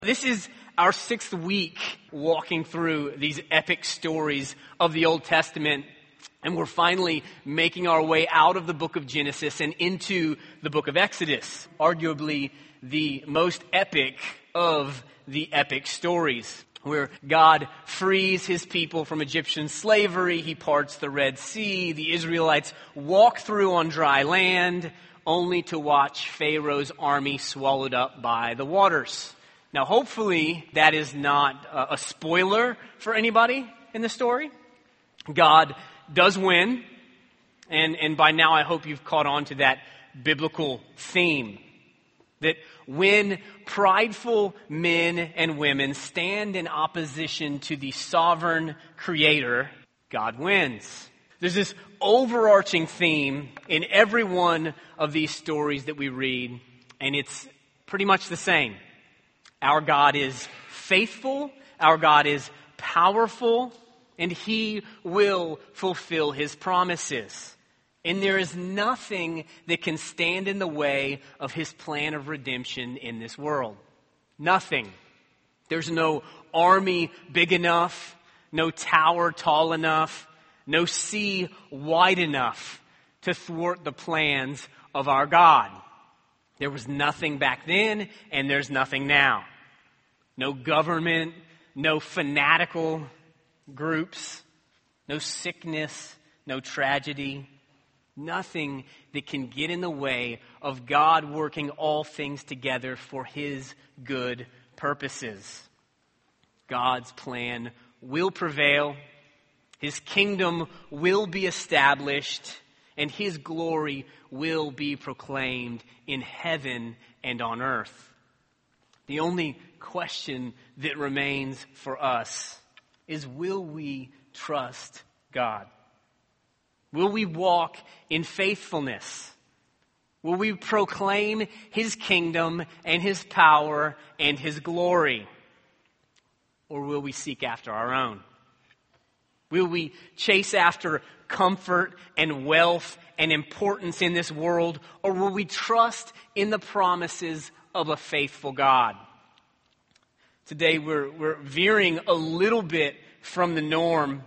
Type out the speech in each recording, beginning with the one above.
This is our 6th week walking through these epic stories of the Old Testament, and we're finally making our way out of the book of Genesis and into the book of Exodus, arguably the most epic of the epic stories, where God frees his people from Egyptian slavery, he parts the Red Sea, the Israelites walk through on dry land, only to watch Pharaoh's army swallowed up by the waters. Now, hopefully, that is not a spoiler for anybody in the story. God does win, and by now I hope you've caught on to that biblical theme. That when prideful men and women stand in opposition to the sovereign Creator, God wins. There's this overarching theme in every one of these stories that we read, and it's pretty much the same. Our God is faithful, our God is powerful, and he will fulfill his promises. And there is nothing that can stand in the way of his plan of redemption in this world. Nothing. There's no army big enough, no tower tall enough, no sea wide enough to thwart the plans of our God. There was nothing back then, and there's nothing now. No government, no fanatical groups, no sickness, no tragedy, nothing that can get in the way of God working all things together for his good purposes. God's plan will prevail, his kingdom will be established, and his glory will be proclaimed in heaven and on earth. The only question that remains for us is, will we trust God? Will we walk in faithfulness? Will we proclaim his kingdom and his power and his glory? Or will we seek after our own? Will we chase after comfort and wealth and importance in this world? Or will we trust in the promises of a faithful God? Today we're veering a little bit from the norm.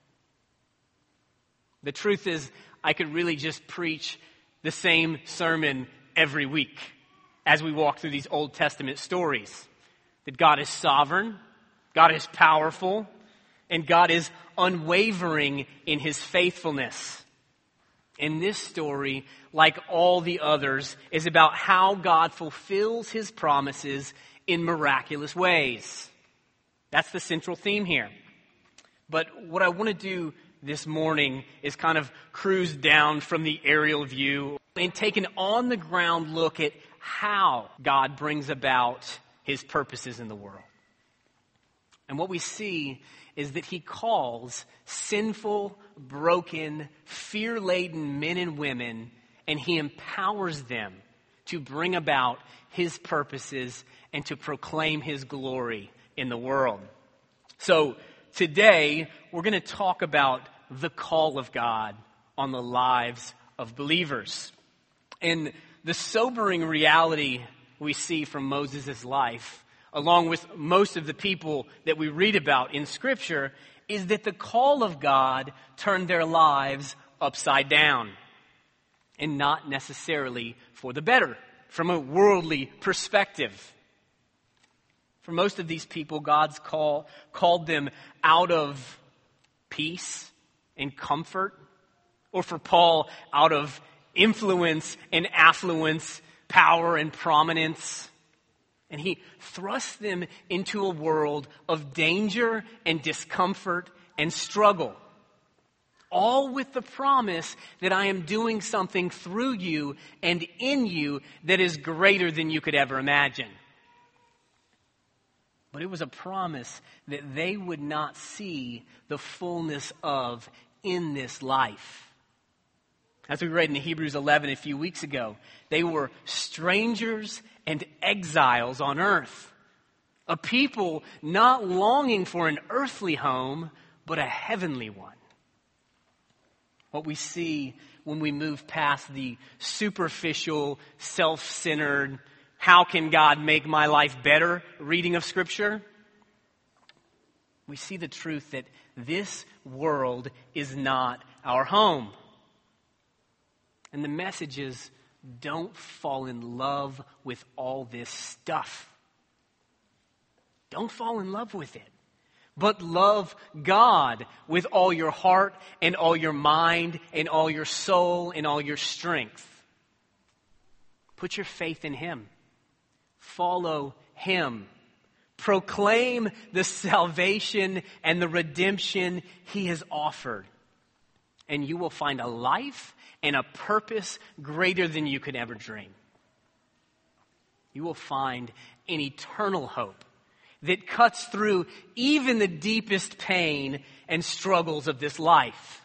The truth is, I could really just preach the same sermon every week as we walk through these Old Testament stories. That God is sovereign, God is powerful, and God is unwavering in his faithfulness. And this story, like all the others, is about how God fulfills his promises in miraculous ways. That's the central theme here. But what I want to do this morning is kind of cruise down from the aerial view and take an on-the-ground look at how God brings about his purposes in the world. And what we see is that he calls sinful, broken, fear-laden men and women, and he empowers them to bring about his purposes and to proclaim his glory in the world. So today, we're going to talk about the call of God on the lives of believers. And the sobering reality we see from Moses' life, along with most of the people that we read about in Scripture, is that the call of God turned their lives upside down. And not necessarily for the better, from a worldly perspective. For most of these people, God's called them out of peace and comfort. Or for Paul, out of influence and affluence, power and prominence. And he thrusts them into a world of danger and discomfort and struggle. All with the promise that I am doing something through you and in you that is greater than you could ever imagine. But it was a promise that they would not see the fullness of in this life. As we read in Hebrews 11 a few weeks ago, they were strangers and exiles on earth. A people not longing for an earthly home, but a heavenly one. What we see when we move past the superficial, self-centered, how can God make my life better reading of Scripture, we see the truth that this world is not our home. And the message is, don't fall in love with all this stuff. Don't fall in love with it. But love God with all your heart and all your mind and all your soul and all your strength. Put your faith in Him. Follow Him. Proclaim the salvation and the redemption He has offered. And you will find a life and a purpose greater than you could ever dream. You will find an eternal hope that cuts through even the deepest pain and struggles of this life.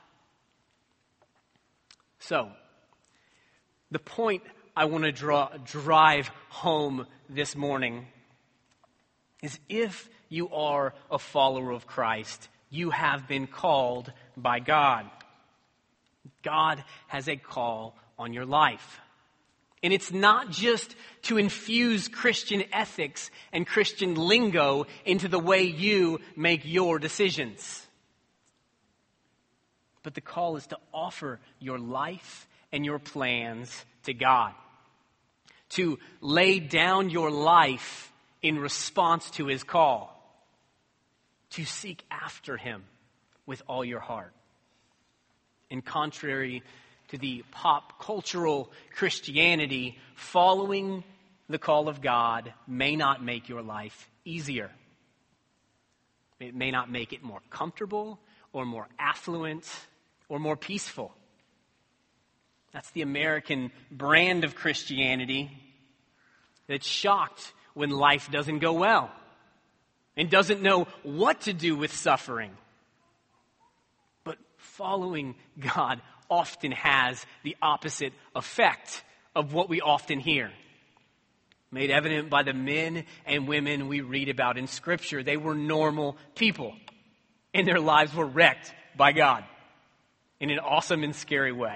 So, the point I want to drive home this morning is, if you are a follower of Christ, you have been called by God. God has a call on your life. And it's not just to infuse Christian ethics and Christian lingo into the way you make your decisions. But the call is to offer your life and your plans to God. To lay down your life in response to His call. To seek after Him with all your heart. And contrary to the pop cultural Christianity, following the call of God may not make your life easier. It may not make it more comfortable or more affluent or more peaceful. That's the American brand of Christianity that's shocked when life doesn't go well and doesn't know what to do with suffering. But following God often has the opposite effect of what we often hear. Made evident by the men and women we read about in Scripture. They were normal people, and their lives were wrecked by God in an awesome and scary way.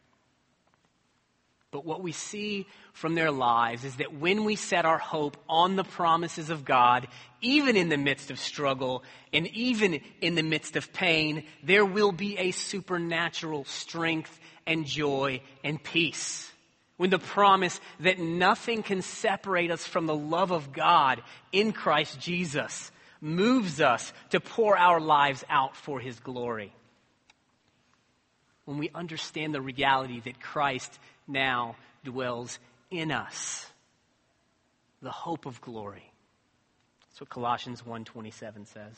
But what we see from their lives is that when we set our hope on the promises of God, even in the midst of struggle and even in the midst of pain, there will be a supernatural strength and joy and peace. When the promise that nothing can separate us from the love of God in Christ Jesus moves us to pour our lives out for His glory. When we understand the reality that Christ now dwells in us, the hope of glory. That's what Colossians 1:27 says.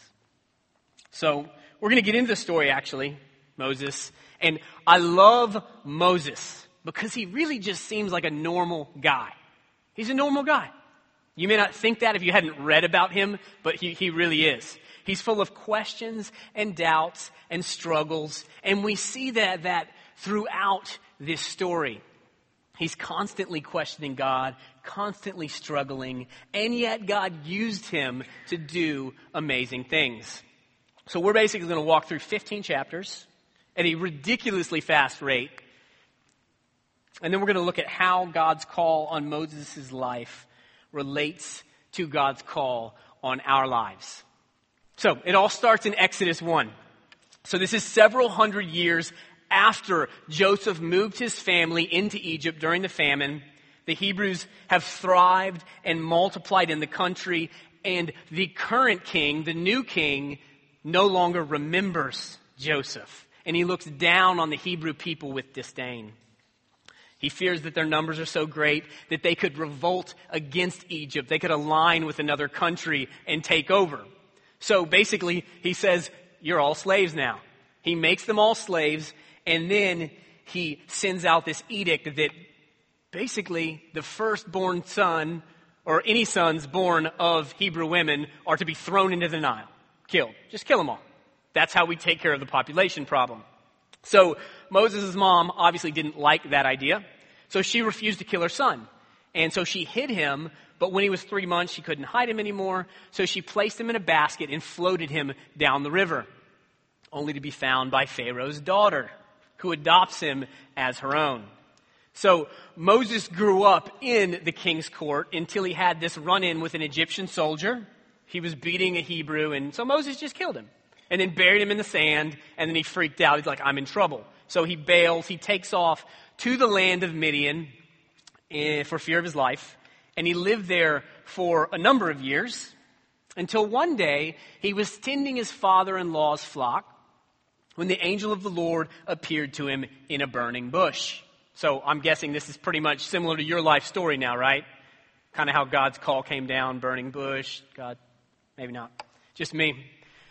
So we're going to get into the story, actually, Moses. And I love Moses because he really just seems like a normal guy. He's a normal guy. You may not think that if you hadn't read about him, but he really is. He's full of questions and doubts and struggles. And we see that throughout this story. He's constantly questioning God, constantly struggling, and yet God used him to do amazing things. So we're basically going to walk through 15 chapters at a ridiculously fast rate. And then we're going to look at how God's call on Moses' life relates to God's call on our lives. So it all starts in Exodus 1. So this is several hundred years after Joseph moved his family into Egypt during the famine. The Hebrews have thrived and multiplied in the country, and the current king, the new king, no longer remembers Joseph, and he looks down on the Hebrew people with disdain. He fears that their numbers are so great that they could revolt against Egypt. They could align with another country and take over. So basically, he says, you're all slaves now. He makes them all slaves. And then he sends out this edict that basically the firstborn son, or any sons born of Hebrew women, are to be thrown into the Nile. Killed. Just kill them all. That's how we take care of the population problem. So Moses' mom obviously didn't like that idea. So she refused to kill her son. And so she hid him, but when he was 3 months, she couldn't hide him anymore. So she placed him in a basket and floated him down the river, only to be found by Pharaoh's daughter, who adopts him as her own. So Moses grew up in the king's court until he had this run-in with an Egyptian soldier. He was beating a Hebrew, and so Moses just killed him and then buried him in the sand, and then he freaked out. He's like, I'm in trouble. So he bails. He takes off to the land of Midian for fear of his life, and he lived there for a number of years until one day he was tending his father-in-law's flock when the angel of the Lord appeared to him in a burning bush. So I'm guessing this is pretty much similar to your life story now, right? Kind of how God's call came down, burning bush. God, maybe not. Just me.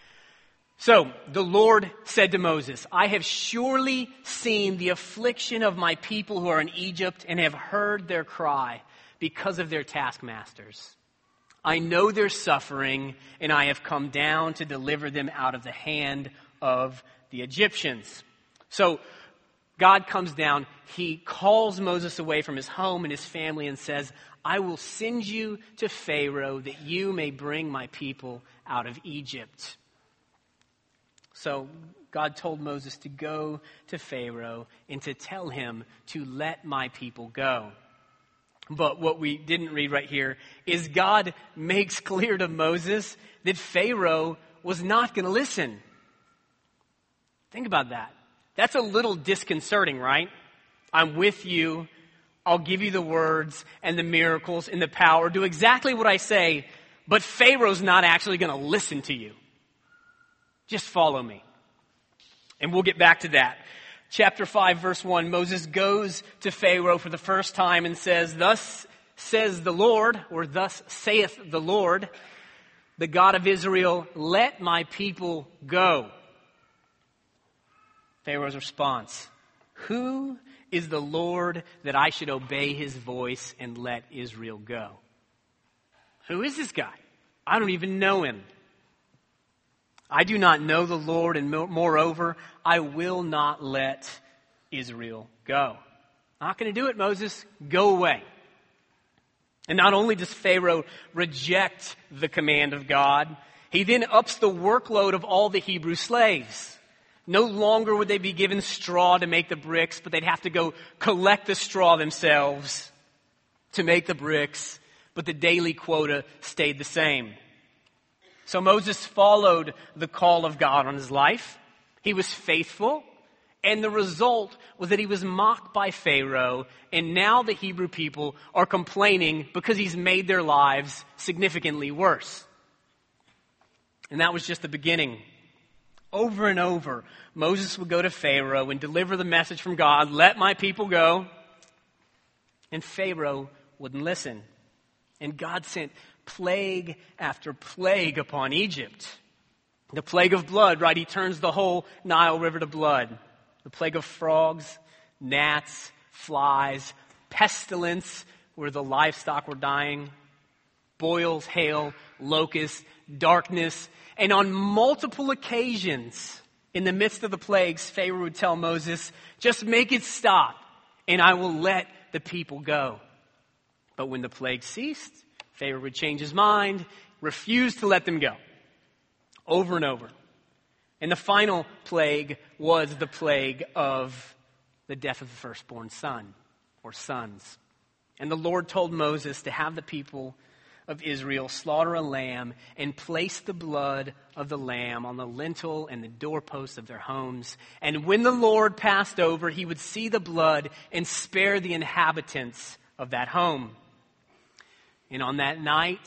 So the Lord said to Moses, I have surely seen the affliction of my people who are in Egypt and have heard their cry because of their taskmasters. I know their suffering, and I have come down to deliver them out of the hand of the Egyptians. So God comes down, he calls Moses away from his home and his family and says, I will send you to Pharaoh that you may bring my people out of Egypt. So God told Moses to go to Pharaoh and to tell him to let my people go. But what we didn't read right here is God makes clear to Moses that Pharaoh was not going to listen. Think about that. That's a little disconcerting, right? I'm with you. I'll give you the words and the miracles and the power. Do exactly what I say, but Pharaoh's not actually going to listen to you. Just follow me. And we'll get back to that. Chapter 5, verse 1, Moses goes to Pharaoh for the first time and says, Thus says the Lord, or thus saith the Lord, the God of Israel, let my people go. Pharaoh's response, who is the Lord that I should obey his voice and let Israel go? Who is this guy? I don't even know him. I do not know the Lord, and moreover, I will not let Israel go. Not going to do it, Moses. Go away. And not only does Pharaoh reject the command of God, he then ups the workload of all the Hebrew slaves. No longer would they be given straw to make the bricks, but they'd have to go collect the straw themselves to make the bricks, but the daily quota stayed the same. So Moses followed the call of God on his life. He was faithful, and the result was that he was mocked by Pharaoh, and now the Hebrew people are complaining because he's made their lives significantly worse. And that was just the beginning. Over and over, Moses would go to Pharaoh and deliver the message from God, let my people go. And Pharaoh wouldn't listen. And God sent plague after plague upon Egypt. The plague of blood, right? He turns the whole Nile River to blood. The plague of frogs, gnats, flies, pestilence, where the livestock were dying, boils, hail, locusts, darkness. And on multiple occasions, in the midst of the plagues, Pharaoh would tell Moses, just make it stop, and I will let the people go. But when the plague ceased, Pharaoh would change his mind, refuse to let them go. Over and over. And the final plague was the plague of the death of the firstborn son, or sons. And the Lord told Moses to have the people of Israel slaughter a lamb and place the blood of the lamb on the lintel and the doorposts of their homes. And when the Lord passed over, he would see the blood and spare the inhabitants of that home. And on that night,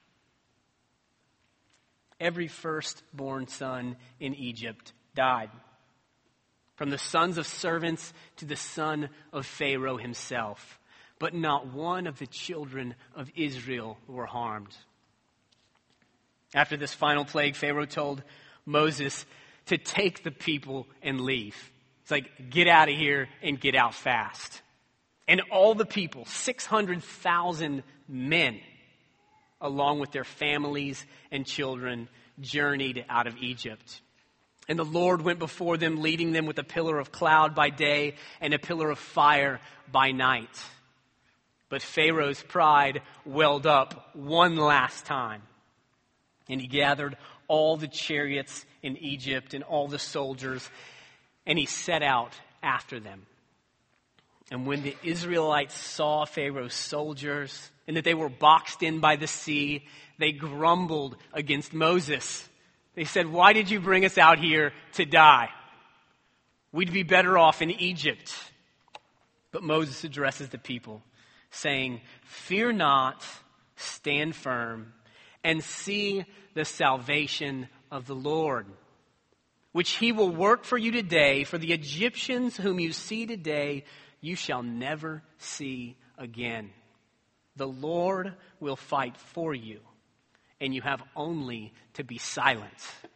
every firstborn son in Egypt died. From the sons of servants to the son of Pharaoh himself. But not one of the children of Israel were harmed. After this final plague, Pharaoh told Moses to take the people and leave. It's like, get out of here and get out fast. And all the people, 600,000 men, along with their families and children, journeyed out of Egypt. And the Lord went before them, leading them with a pillar of cloud by day and a pillar of fire by night. But Pharaoh's pride welled up one last time. And he gathered all the chariots in Egypt and all the soldiers, and he set out after them. And when the Israelites saw Pharaoh's soldiers and that they were boxed in by the sea, they grumbled against Moses. They said, "Why did you bring us out here to die? We'd be better off in Egypt." But Moses addresses the people, saying, "Fear not, stand firm, and see the salvation of the Lord, which he will work for you today. For the Egyptians whom you see today, you shall never see again. The Lord will fight for you, and you have only to be silent."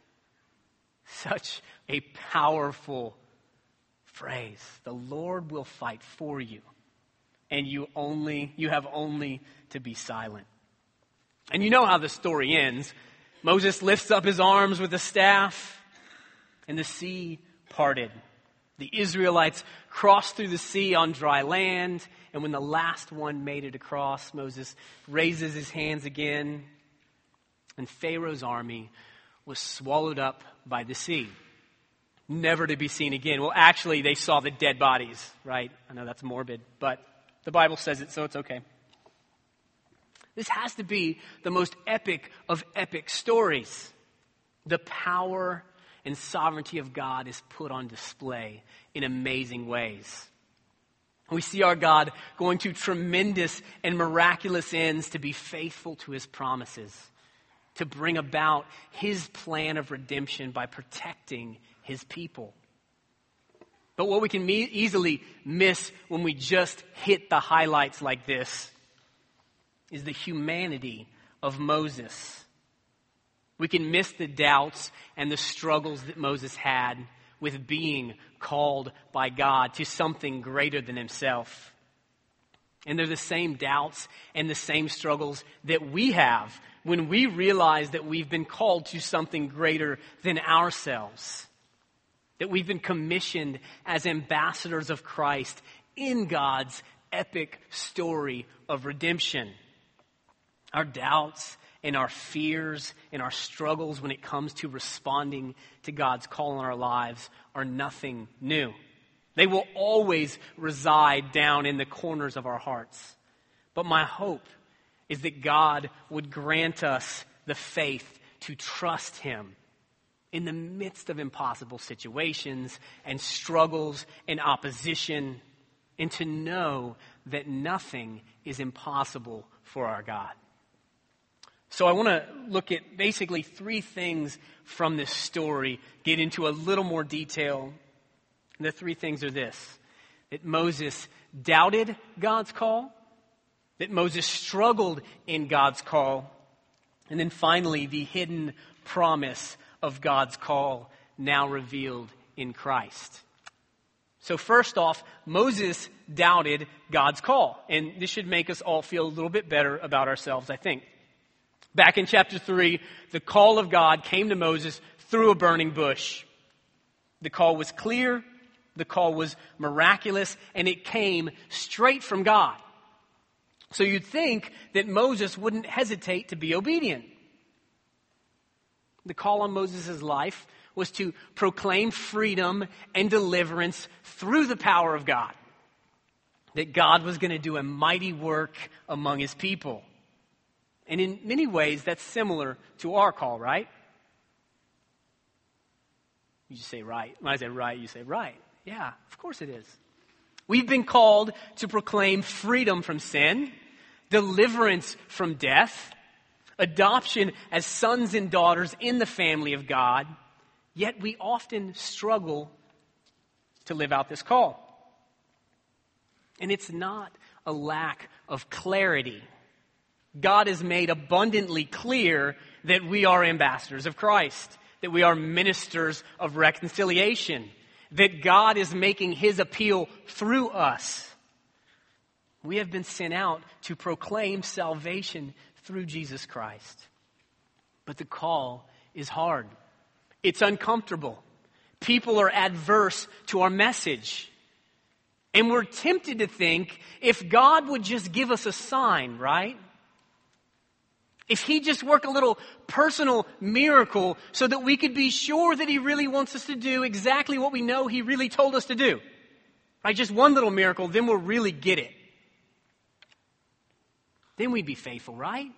Such a powerful phrase. The Lord will fight for you, and you have only to be silent. And you know how the story ends. Moses lifts up his arms with a staff, and the sea parted. The Israelites crossed through the sea on dry land, and when the last one made it across, Moses raises his hands again, and Pharaoh's army was swallowed up by the sea, never to be seen again. Well, actually, they saw the dead bodies, right? I know that's morbid, but the Bible says it, so it's okay. This has to be the most epic of epic stories. The power and sovereignty of God is put on display in amazing ways. We see our God going to tremendous and miraculous ends to be faithful to his promises, to bring about his plan of redemption by protecting his people. But what we can easily miss when we just hit the highlights like this is the humanity of Moses. We can miss the doubts and the struggles that Moses had with being called by God to something greater than himself. And they're the same doubts and the same struggles that we have when we realize that we've been called to something greater than ourselves, that we've been commissioned as ambassadors of Christ in God's epic story of redemption. Our doubts and our fears and our struggles when it comes to responding to God's call on our lives are nothing new. They will always reside down in the corners of our hearts. But my hope is that God would grant us the faith to trust him in the midst of impossible situations and struggles and opposition, and to know that nothing is impossible for our God. So I want to look at basically three things from this story, get into a little more detail. And the three things are this: that Moses doubted God's call, that Moses struggled in God's call, and then finally the hidden promise of God's call now revealed in Christ. So first off, Moses doubted God's call. And this should make us all feel a little bit better about ourselves, I think. Back in chapter 3, the call of God came to Moses through a burning bush. The call was clear, the call was miraculous, and it came straight from God. So you'd think that Moses wouldn't hesitate to be obedient. The call on Moses' life was to proclaim freedom and deliverance through the power of God. That God was going to do a mighty work among his people. And in many ways, that's similar to our call, right? You just say right. When I say right, you say right. Yeah, of course it is. We've been called to proclaim freedom from sin, deliverance from death, adoption as sons and daughters in the family of God, yet we often struggle to live out this call. And it's not a lack of clarity. God has made abundantly clear that we are ambassadors of Christ, that we are ministers of reconciliation, that God is making his appeal through us. We have been sent out to proclaim salvation through Jesus Christ. But the call is hard. It's uncomfortable. People are adverse to our message. And we're tempted to think if God would just give us a sign, right? If he just worked a little personal miracle so that we could be sure that he really wants us to do exactly what we know he really told us to do. Right? Just one little miracle, then we'll really get it. Then we'd be faithful, right?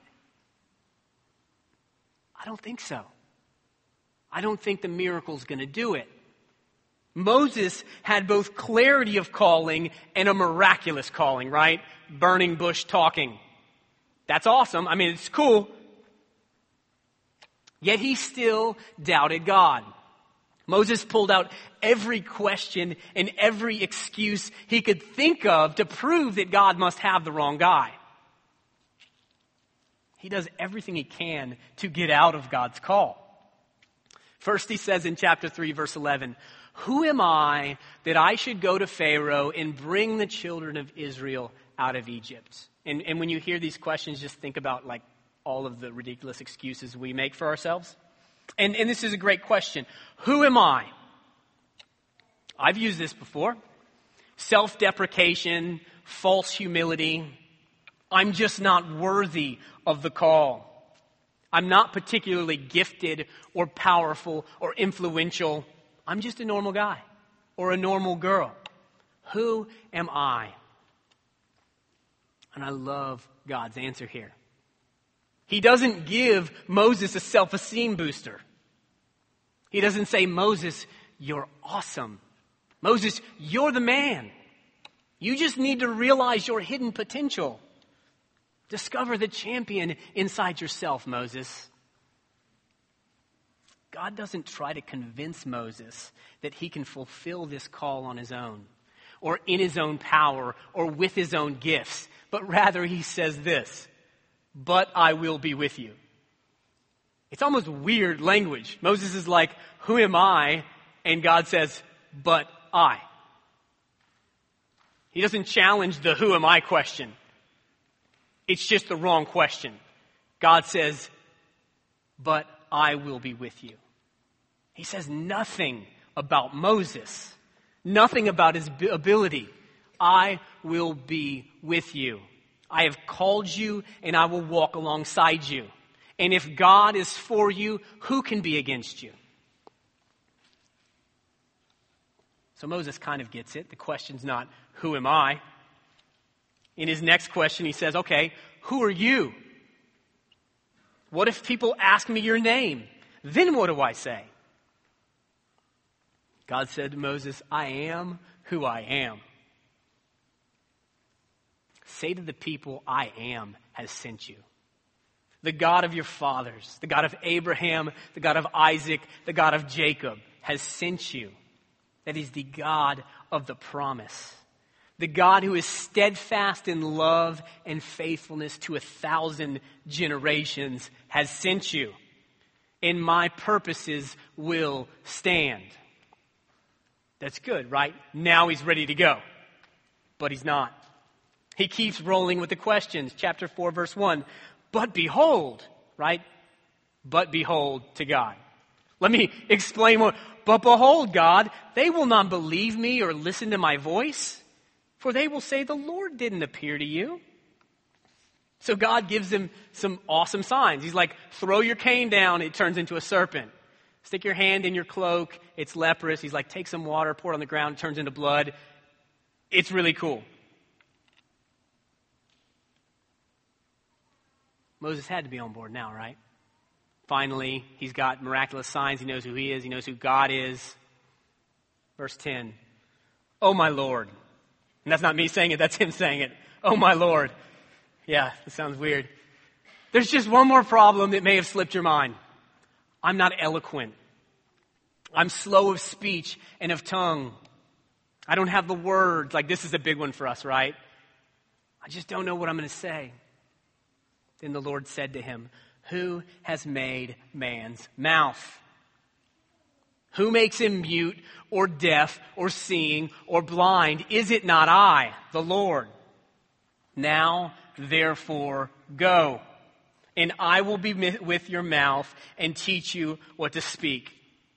I don't think so. I don't think the miracle's going to do it. Moses had both clarity of calling and a miraculous calling, right? Burning bush talking. That's awesome. I mean, it's cool. Yet he still doubted God. Moses pulled out every question and every excuse he could think of to prove that God must have the wrong guy. He does everything he can to get out of God's call. First, he says in chapter 3, verse 11, "Who am I that I should go to Pharaoh and bring the children of Israel out of Egypt?" And when you hear these questions, just think about like all of the ridiculous excuses we make for ourselves. And this is a great question. Who am I? I've used this before. Self-deprecation, false humility. I'm just not worthy of the call. I'm not particularly gifted or powerful or influential. I'm just a normal guy or a normal girl. Who am I? And I love God's answer here. He doesn't give Moses a self-esteem booster. He doesn't say, "Moses, you're awesome. Moses, you're the man. You just need to realize your hidden potential. Discover the champion inside yourself, Moses." God doesn't try to convince Moses that he can fulfill this call on his own, or in his own power, or with his own gifts, but rather he says this, "But I will be with you." It's almost weird language. Moses is like, "Who am I?" And God says, "But I." He doesn't challenge the "who am I" question. It's just the wrong question. God says, "But I will be with you." He says nothing about Moses, nothing about his ability. I will be with you. I have called you and I will walk alongside you. And if God is for you, who can be against you? So Moses kind of gets it. The question's not, "Who am I?" In his next question, he says, "Okay, who are you? What if people ask me your name? Then what do I say?" God said to Moses, "I am who I am. Say to the people, I am has sent you. The God of your fathers, the God of Abraham, the God of Isaac, the God of Jacob has sent you." That is the God of the promise. The God who is steadfast in love and faithfulness to 1,000 generations has sent you. And my purposes will stand. That's good, right? Now he's ready to go. But he's not. He keeps rolling with the questions. Chapter 4, verse 1. "But behold," right? But behold to God. Let me explain more. "But behold, God, they will not believe me or listen to my voice. For they will say, the Lord didn't appear to you." So God gives him some awesome signs. He's like, throw your cane down, it turns into a serpent. Stick your hand in your cloak, it's leprous. He's like, take some water, pour it on the ground, it turns into blood. It's really cool. Moses had to be on board now, right? Finally, he's got miraculous signs. He knows who he is. He knows who God is. Verse 10. "Oh, my Lord." And that's not me saying it, that's him saying it. "Oh, my Lord." Yeah, that sounds weird. "There's just one more problem that may have slipped your mind. I'm not eloquent. I'm slow of speech and of tongue. I don't have the words." Like, this is a big one for us, right? "I just don't know what I'm going to say." Then the Lord said to him, "Who has made man's mouth? Who makes him mute or deaf or seeing or blind? Is it not I, the Lord? Now, therefore, go, and I will be with your mouth and teach you what to speak."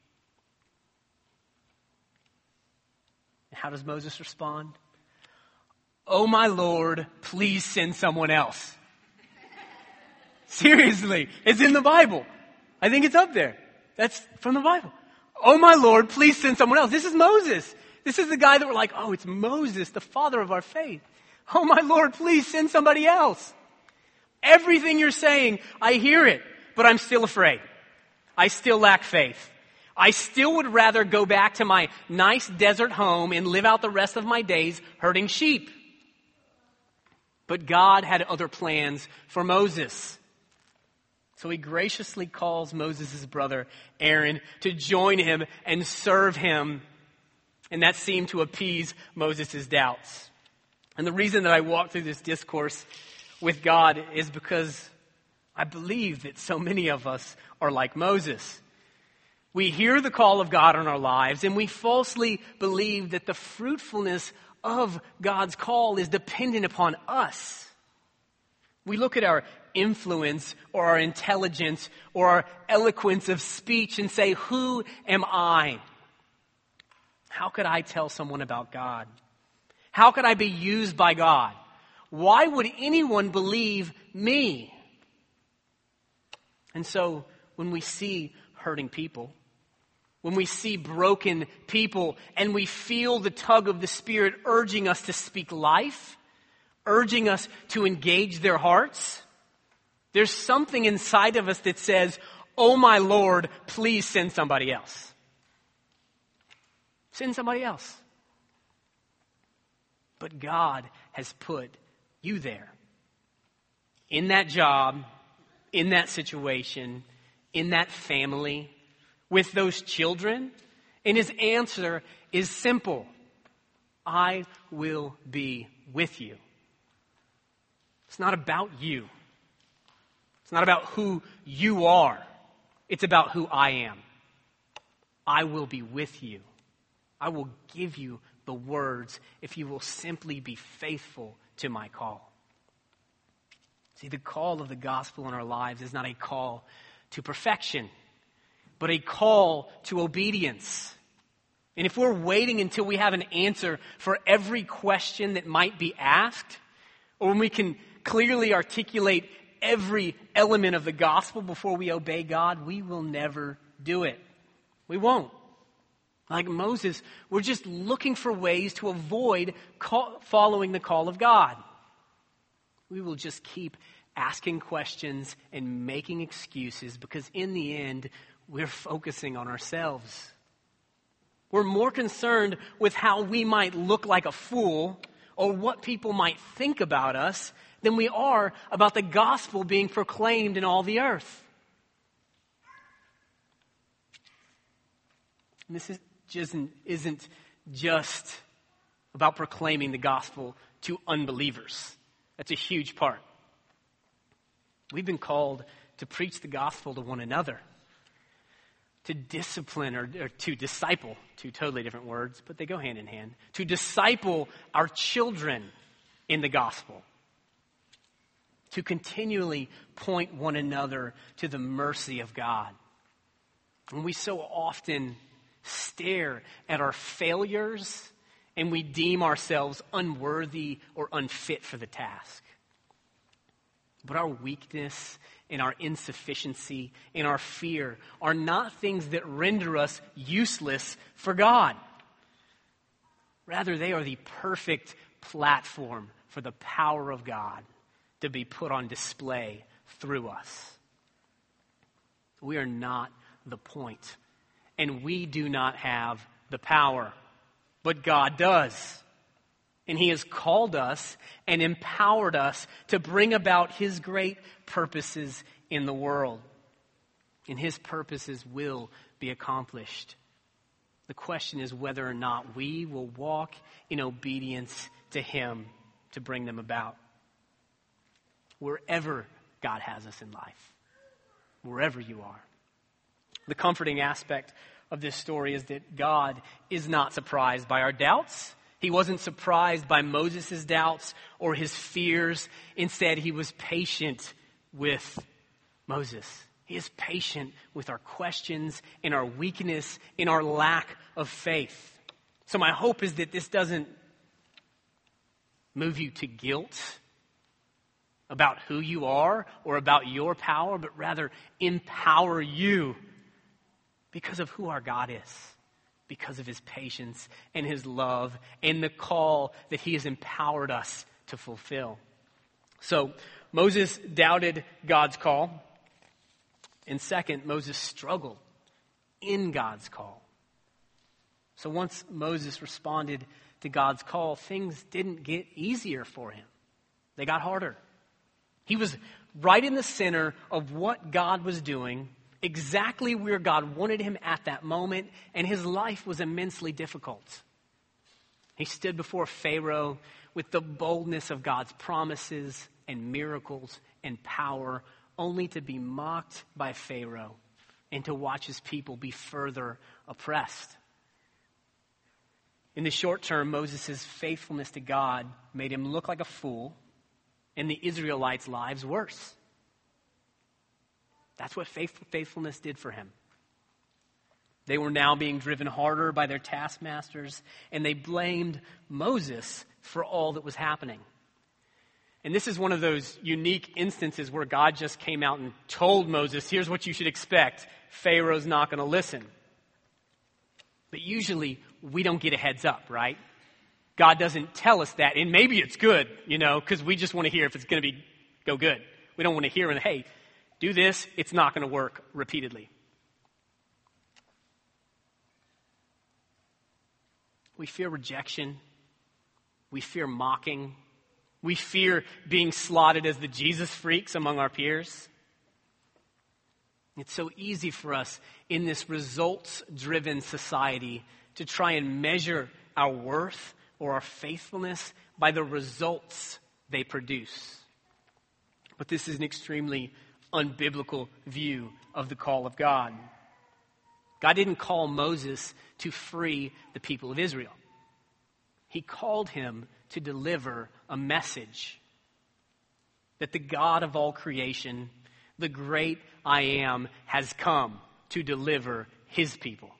How does Moses respond? "Oh, my Lord, please send someone else." Seriously, it's in the Bible. I think it's up there. That's from the Bible. "Oh, my Lord, please send someone else." This is Moses. This is the guy that we're like, oh, it's Moses, the father of our faith. Oh, my Lord, please send somebody else. Everything you're saying, I hear it, but I'm still afraid. I still lack faith. I still would rather go back to my nice desert home and live out the rest of my days herding sheep. But God had other plans for Moses. So he graciously calls Moses' brother Aaron to join him and serve him. And that seemed to appease Moses' doubts. And the reason that I walk through this discourse with God is because I believe that so many of us are like Moses. We hear the call of God on our lives, and we falsely believe that the fruitfulness of God's call is dependent upon us. We look at our influence or our intelligence or our eloquence of speech and say, who am I? How could I tell someone about God? How could I be used by God? Why would anyone believe me? And so when we see hurting people, when we see broken people and we feel the tug of the Spirit urging us to speak life, urging us to engage their hearts, there's something inside of us that says, oh my Lord, please send somebody else. Send somebody else. But God has put you there. In that job, in that situation, in that family, with those children. And his answer is simple. I will be with you. It's not about you. It's not about who you are. It's about who I am. I will be with you. I will give you the words if you will simply be faithful to my call. See, the call of the gospel in our lives is not a call to perfection, but a call to obedience. And if we're waiting until we have an answer for every question that might be asked, or when we can clearly articulate every element of the gospel before we obey God, we will never do it. We won't. Like Moses, we're just looking for ways to avoid following the call of God. We will just keep asking questions and making excuses because in the end, we're focusing on ourselves. We're more concerned with how we might look like a fool or what people might think about us than we are about the gospel being proclaimed in all the earth. And this isn't just about proclaiming the gospel to unbelievers. That's a huge part. We've been called to preach the gospel to one another, to discipline or to disciple, two totally different words, but they go hand in hand, to disciple our children in the gospel, to continually point one another to the mercy of God. And we so often stare at our failures and we deem ourselves unworthy or unfit for the task. But our weakness and our insufficiency and our fear are not things that render us useless for God. Rather, they are the perfect platform for the power of God to be put on display through us. We are not the point, and we do not have the power, but God does. And he has called us and empowered us to bring about his great purposes in the world. And his purposes will be accomplished. The question is whether or not we will walk in obedience to him to bring them about. Wherever God has us in life. Wherever you are. The comforting aspect of this story is that God is not surprised by our doubts. He wasn't surprised by Moses' doubts or his fears. Instead, he was patient with Moses. He is patient with our questions, in our weakness, in our lack of faith. So my hope is that this doesn't move you to guilt about who you are or about your power, but rather empower you because of who our God is, because of his patience and his love and the call that he has empowered us to fulfill. So Moses doubted God's call. And second, Moses struggled in God's call. So once Moses responded to God's call, things didn't get easier for him. They got harder. He was right in the center of what God was doing, exactly where God wanted him at that moment, and his life was immensely difficult. He stood before Pharaoh with the boldness of God's promises and miracles and power, only to be mocked by Pharaoh and to watch his people be further oppressed. In the short term, Moses' faithfulness to God made him look like a fool, and the Israelites' lives worse. That's what faithfulness did for him. They were now being driven harder by their taskmasters, and they blamed Moses for all that was happening. And this is one of those unique instances where God just came out and told Moses, here's what you should expect. Pharaoh's not going to listen. But usually we don't get a heads up, right? God doesn't tell us that. And maybe it's good, because we just want to hear if it's going to go good. We don't want to hear, hey, do this, it's not going to work repeatedly. We fear rejection. We fear mocking. We fear being slotted as the Jesus freaks among our peers. It's so easy for us in this results-driven society to try and measure our worth or our faithfulness by the results they produce. But this is an extremely unbiblical view of the call of God. God didn't call Moses to free the people of Israel. He called him to deliver a message that the God of all creation, the great I Am, has come to deliver his people.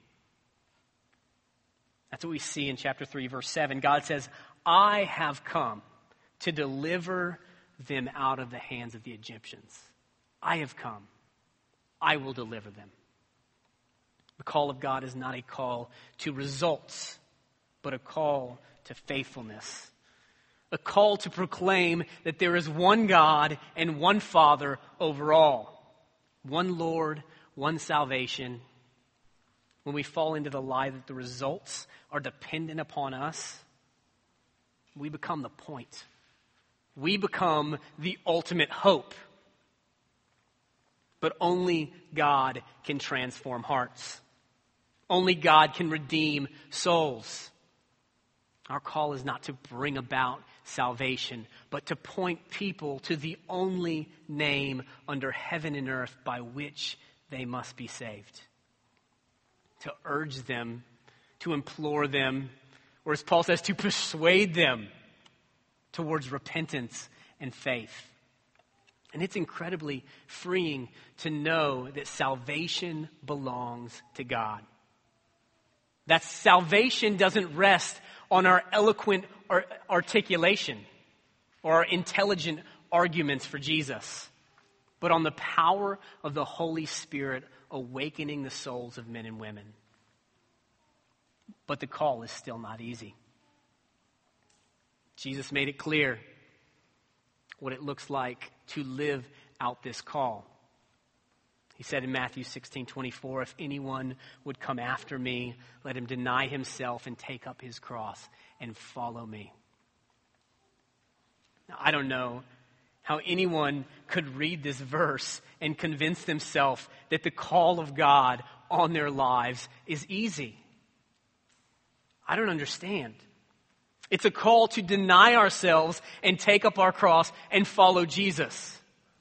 That's what we see in chapter 3, verse 7. God says, I have come to deliver them out of the hands of the Egyptians. I have come. I will deliver them. The call of God is not a call to results, but a call to faithfulness. A call to proclaim that there is one God and one Father over all. One Lord, one salvation. When we fall into the lie that the results are dependent upon us, we become the point. We become the ultimate hope. But only God can transform hearts. Only God can redeem souls. Our call is not to bring about salvation, but to point people to the only name under heaven and earth by which they must be saved. To urge them, to implore them, or as Paul says, to persuade them towards repentance and faith. And it's incredibly freeing to know that salvation belongs to God. That salvation doesn't rest on our eloquent articulation or our intelligent arguments for Jesus, but on the power of the Holy Spirit awakening the souls of men and women. But the call is still not easy. Jesus made it clear what it looks like to live out this call. He said in Matthew 16:24, if anyone would come after me, let him deny himself and take up his cross and follow me. Now, I don't know how anyone could read this verse and convince themselves that the call of God on their lives is easy. I don't understand. It's a call to deny ourselves and take up our cross and follow Jesus.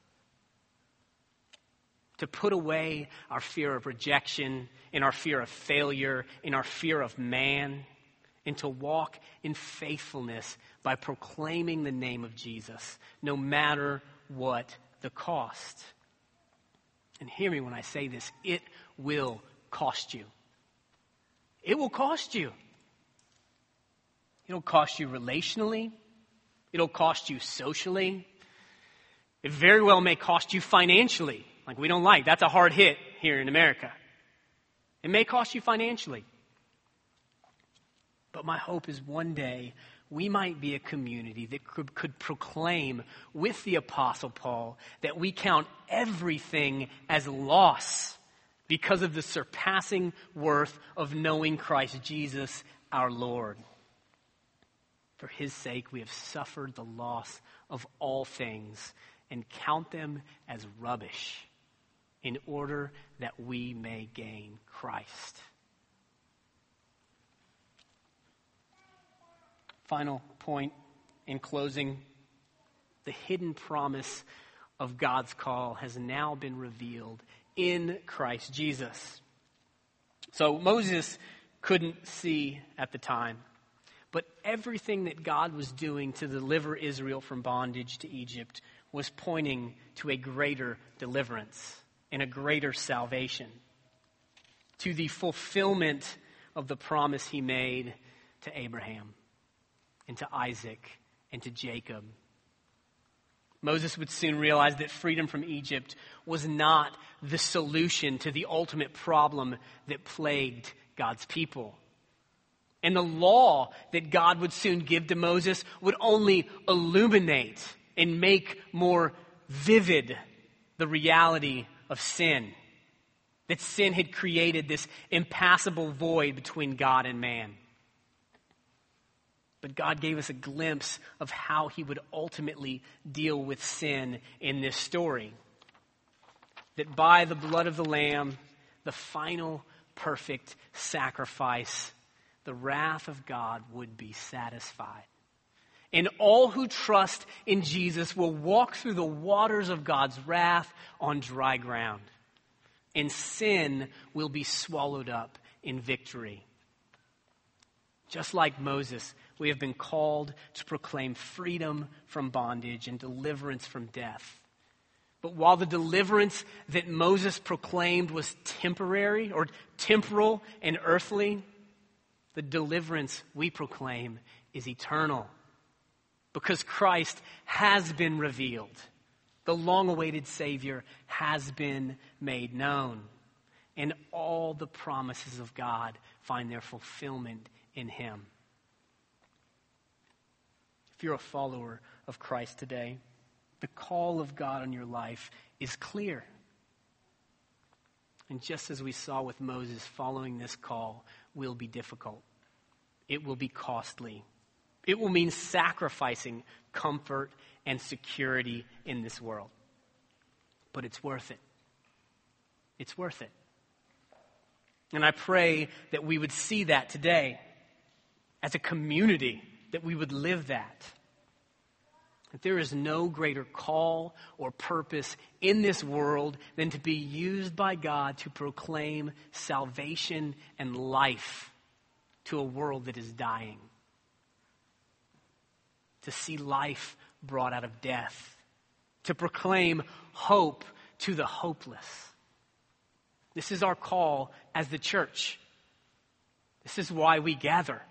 To put away our fear of rejection, and our fear of failure, and our fear of man, and to walk in faithfulness by proclaiming the name of Jesus, no matter what the cost. And hear me when I say this, it will cost you. It will cost you. It'll cost you relationally. It'll cost you socially. It very well may cost you financially. Like that's a hard hit here in America. It may cost you financially. But my hope is one day we might be a community that could proclaim with the Apostle Paul that we count everything as loss because of the surpassing worth of knowing Christ Jesus our Lord. For his sake, we have suffered the loss of all things and count them as rubbish in order that we may gain Christ. Final point in closing, the hidden promise of God's call has now been revealed in Christ Jesus. So Moses couldn't see at the time, but everything that God was doing to deliver Israel from bondage to Egypt was pointing to a greater deliverance and a greater salvation, to the fulfillment of the promise he made to Abraham and to Isaac and to Jacob. Moses would soon realize that freedom from Egypt was not the solution to the ultimate problem that plagued God's people. And the law that God would soon give to Moses would only illuminate and make more vivid the reality of sin. That sin had created this impassable void between God and man. But God gave us a glimpse of how he would ultimately deal with sin in this story. That by the blood of the Lamb, the final perfect sacrifice, the wrath of God would be satisfied. And all who trust in Jesus will walk through the waters of God's wrath on dry ground. And sin will be swallowed up in victory. Just like Moses, we have been called to proclaim freedom from bondage and deliverance from death. But while the deliverance that Moses proclaimed was temporary or temporal and earthly, the deliverance we proclaim is eternal. Because Christ has been revealed. The long-awaited Savior has been made known. And all the promises of God find their fulfillment in him. If you're a follower of Christ today, the call of God on your life is clear. And just as we saw with Moses, following this call will be difficult. It will be costly. It will mean sacrificing comfort and security in this world. But it's worth it. It's worth it. And I pray that we would see that today as a community, that we would live that. That there is no greater call or purpose in this world than to be used by God to proclaim salvation and life to a world that is dying. To see life brought out of death. To proclaim hope to the hopeless. This is our call as the church. This is why we gather.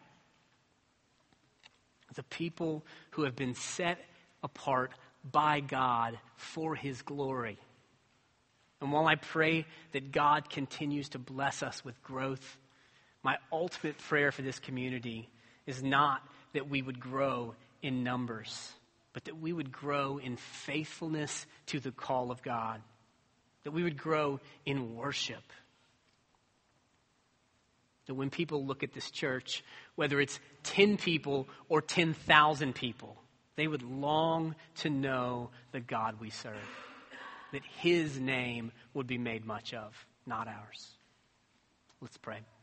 The people who have been set apart by God for his glory. And while I pray that God continues to bless us with growth, my ultimate prayer for this community is not that we would grow in numbers, but that we would grow in faithfulness to the call of God. That we would grow in worship. That when people look at this church, whether it's 10 people or 10,000 people, they would long to know the God we serve. That his name would be made much of, not ours. Let's pray.